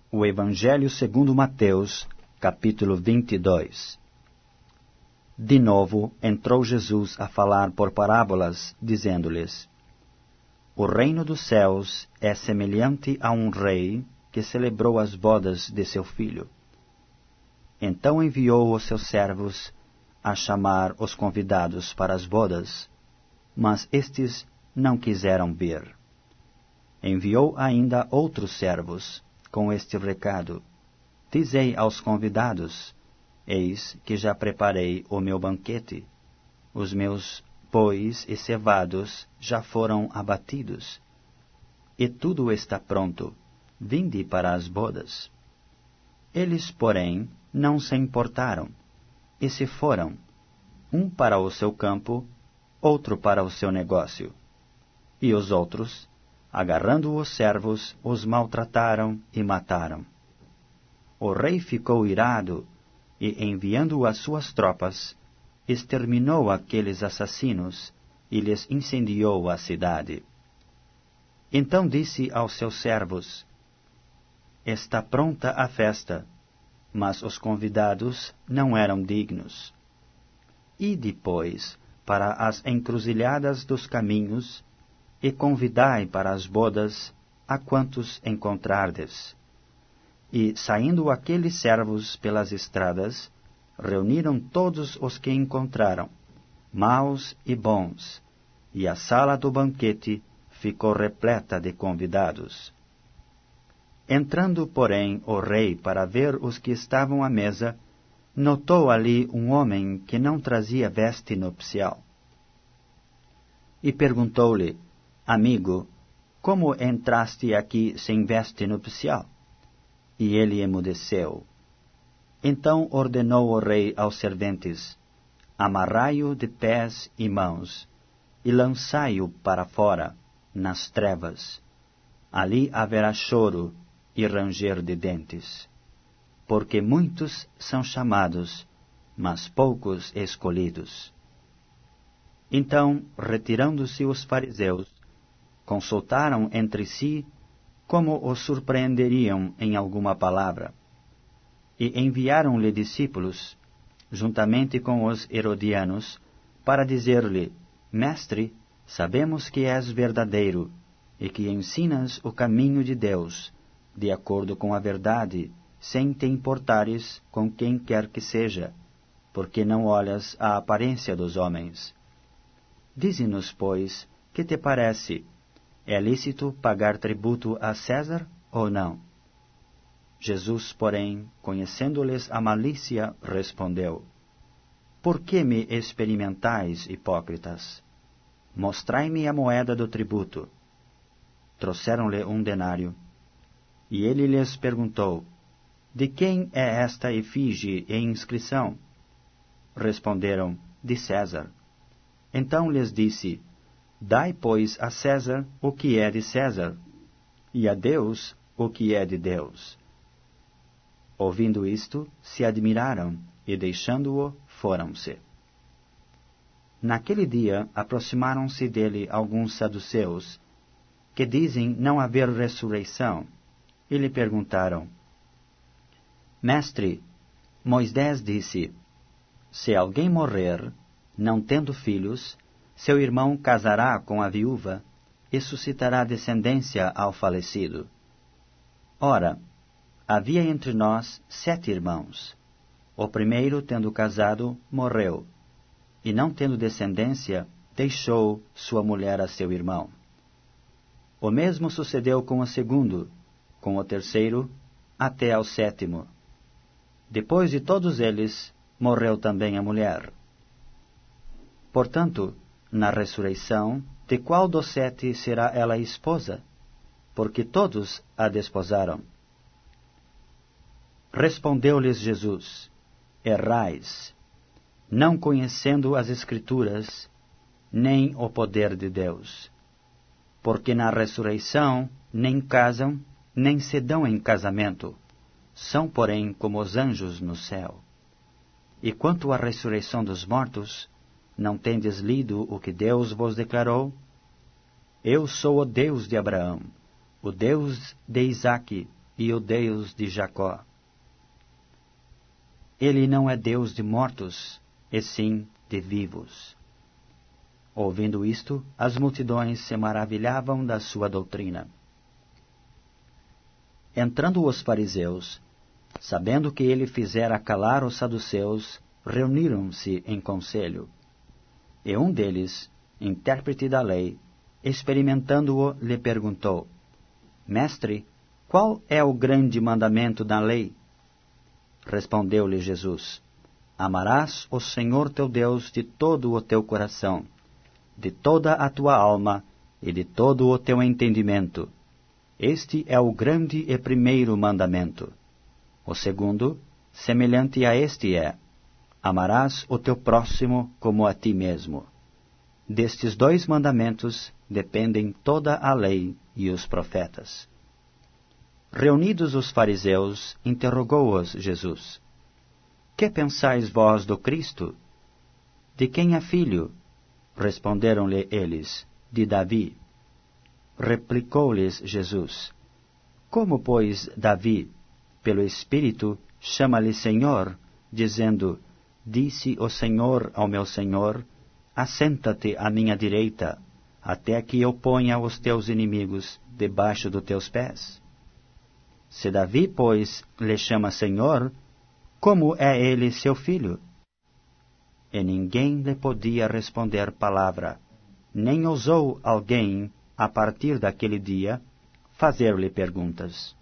O Evangelho segundo Mateus, capítulo 22. De novo entrou Jesus a falar por parábolas, dizendo-lhes: O reino dos céus é semelhante a um rei que celebrou as bodas de seu filho. Então enviou os seus servos a chamar os convidados para as bodas, mas estes não quiseram vir. Enviou ainda outros servos, com este recado: Dizei aos convidados: Eis que já preparei o meu banquete. Os meus bois e cevados já foram abatidos. E tudo está pronto. Vinde para as bodas. Eles, porém, não se importaram, e se foram, um para o seu campo, outro para o seu negócio. E os outros, agarrando os servos, os maltrataram e mataram. O rei ficou irado e, enviando as suas tropas, exterminou aqueles assassinos e lhes incendiou a cidade. Então disse aos seus servos: Está pronta a festa, mas os convidados não eram dignos. Ide, pois, para as encruzilhadas dos caminhos, e convidai para as bodas a quantos encontrardes. E, saindo aqueles servos pelas estradas, reuniram todos os que encontraram, maus e bons, e a sala do banquete ficou repleta de convidados. Entrando, porém, o rei para ver os que estavam à mesa, notou ali um homem que não trazia veste nupcial. E perguntou-lhe: Amigo, como entraste aqui sem veste nupcial? E ele emudeceu. Então ordenou o rei aos serventes: Amarrai-o de pés e mãos, e lançai-o para fora, nas trevas. Ali haverá choro e ranger de dentes. Porque muitos são chamados, mas poucos escolhidos. Então, retirando-se os fariseus, consultaram entre si como o surpreenderiam em alguma palavra. E enviaram-lhe discípulos, juntamente com os herodianos, para dizer-lhe: Mestre, sabemos que és verdadeiro, e que ensinas o caminho de Deus, de acordo com a verdade, sem te importares com quem quer que seja, porque não olhas a aparência dos homens. Dize-nos, pois, que te parece? É lícito pagar tributo a César ou não? Jesus, porém, conhecendo-lhes a malícia, respondeu: Por que me experimentais, hipócritas? Mostrai-me a moeda do tributo. Trouxeram-lhe um denário. E ele lhes perguntou: De quem é esta efígie e inscrição? Responderam: De César. Então lhes disse: Dai, pois, a César o que é de César, e a Deus o que é de Deus. Ouvindo isto, se admiraram, e deixando-o, foram-se. Naquele dia aproximaram-se dele alguns saduceus, que dizem não haver ressurreição, e lhe perguntaram: Mestre, Moisés disse: Se alguém morrer, não tendo filhos, seu irmão casará com a viúva e suscitará descendência ao falecido. Ora, havia entre nós 7 irmãos. O primeiro, tendo casado, morreu, e não tendo descendência, deixou sua mulher a seu irmão. O mesmo sucedeu com o segundo, com o terceiro, até ao 7º. Depois de todos eles, morreu também a mulher. Portanto, na ressurreição, de qual dos 7 será ela esposa? Porque todos a desposaram. Respondeu-lhes Jesus: Errais, não conhecendo as Escrituras, nem o poder de Deus. Porque na ressurreição nem casam, nem se dão em casamento. São, porém, como os anjos no céu. E quanto à ressurreição dos mortos, não tendes lido o que Deus vos declarou? Eu sou o Deus de Abraão, o Deus de Isaque e o Deus de Jacó. Ele não é Deus de mortos, e sim de vivos. Ouvindo isto, as multidões se maravilhavam da sua doutrina. Entrando os fariseus, sabendo que ele fizera calar os saduceus, reuniram-se em conselho. E um deles, intérprete da lei, experimentando-o, lhe perguntou: Mestre, qual é o grande mandamento da lei? Respondeu-lhe Jesus: Amarás o Senhor teu Deus de todo o teu coração, de toda a tua alma e de todo o teu entendimento. Este é o grande e primeiro mandamento. O segundo, semelhante a este é: Amarás o teu próximo como a ti mesmo. Destes 2 mandamentos dependem toda a lei e os profetas. Reunidos os fariseus, interrogou-os Jesus: Que pensais vós do Cristo? De quem é filho? Responderam-lhe eles: De Davi. Replicou-lhes Jesus: Como, pois, Davi, pelo Espírito, chama-lhe Senhor, dizendo: Disse o Senhor ao meu Senhor: Assenta-te à minha direita, até que eu ponha os teus inimigos debaixo dos teus pés? Se Davi, pois, lhe chama Senhor, como é ele seu filho? E ninguém lhe podia responder palavra, nem ousou alguém, a partir daquele dia, fazer-lhe perguntas.